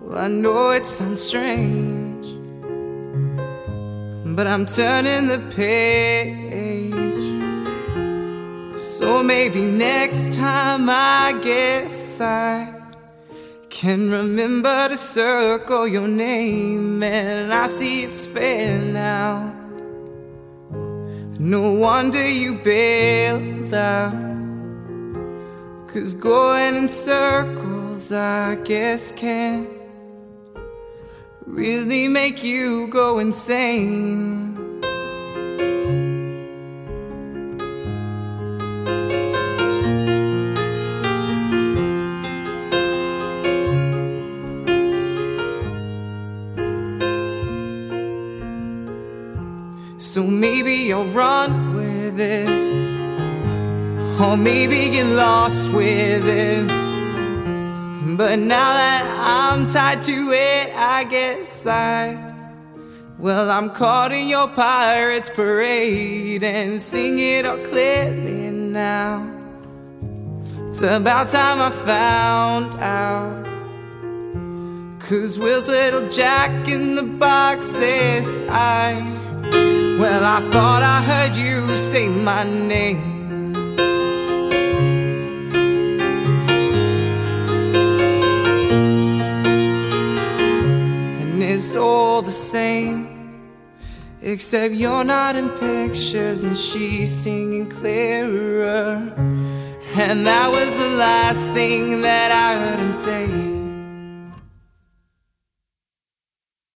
Well, I know it sounds strange, but I'm turning the page. So maybe next time I guess I can remember to circle your name. And I see it's fair now. No wonder you bailed out, 'cause going in circles I guess can really make you go insane. So maybe I'll run with it, or maybe get lost with it. But now that I'm tied to it, I guess I'm caught in your pirate's parade and sing it all clearly now. It's about time I found out, 'cause Will's little Jack in the box says I thought I heard you say my name. And it's all the same, except you're not in pictures and she's singing clearer. And that was the last thing that I heard him say.